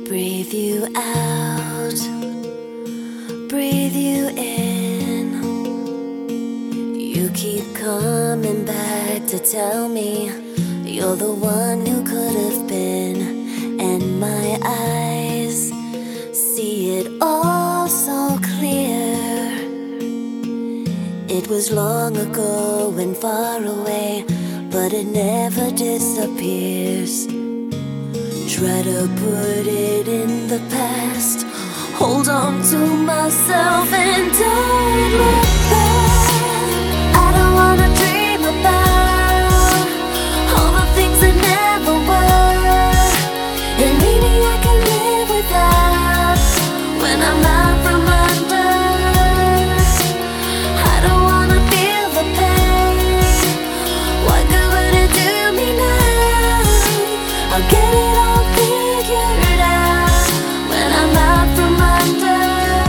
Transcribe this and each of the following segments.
Breathe you out, breathe you in. You keep coming back to tell me you're the one who could have been, and my eyes see it all so clear. It was long ago and far away, but it never disappears. Try to put it in the past, hold on to myself and don't look back. I don't wanna dream about all the things that never were, and maybe I can live without when I'm out from under. I don't wanna feel the pain. What good would it do me now? I'll get it all figured out when I'm out from under.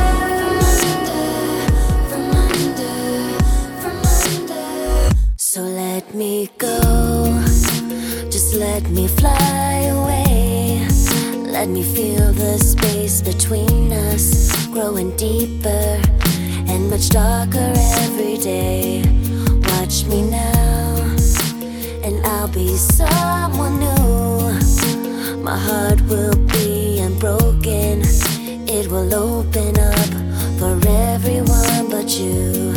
So let me go, just let me fly away. Let me feel the space between us growing deeper and much darker every day. Watch me now, and I'll be someone new. My heart will be unbroken, it will open up for everyone but you.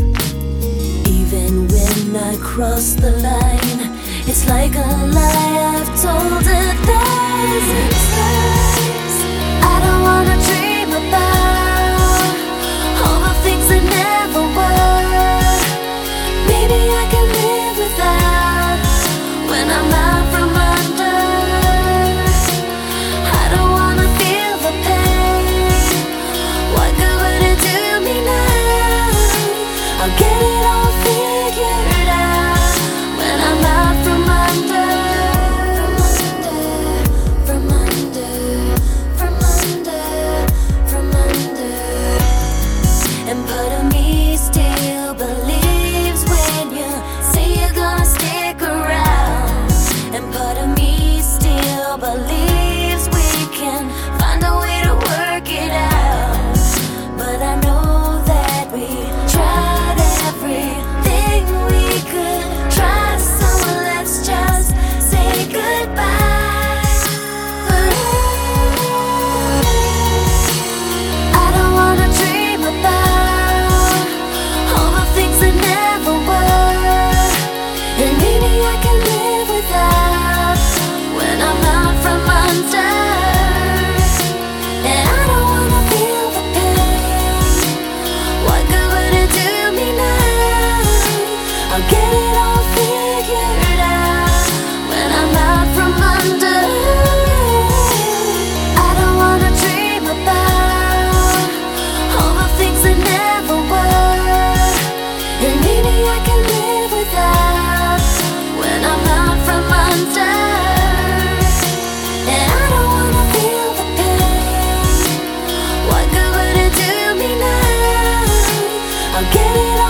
Even when I cross the line, it's like a lie I've told 1,000 times. I don't wanna dream about all the things that never were. Maybe I can live without when I'm out from under. I don't wanna feel the pain. What good would it do me now? I'll get it all figured out when I'm out from under. From under, from under, from under. And part of me still believes when you say you're gonna stick around. And part of me still believes we can find a way to work it out. But I know that we tried everything we could try, so let's just say goodbye. I don't wanna dream about all the things that never were, and maybe I can live without when I'm out from under. And I don't wanna feel the pain. What good would it do me now? I'll get it all figured out when I'm out from under. I don't wanna dream about all the things that never were, and maybe I can live without when I'm out from under. And I don't wanna feel the pain. What good would it do me now? I'll get it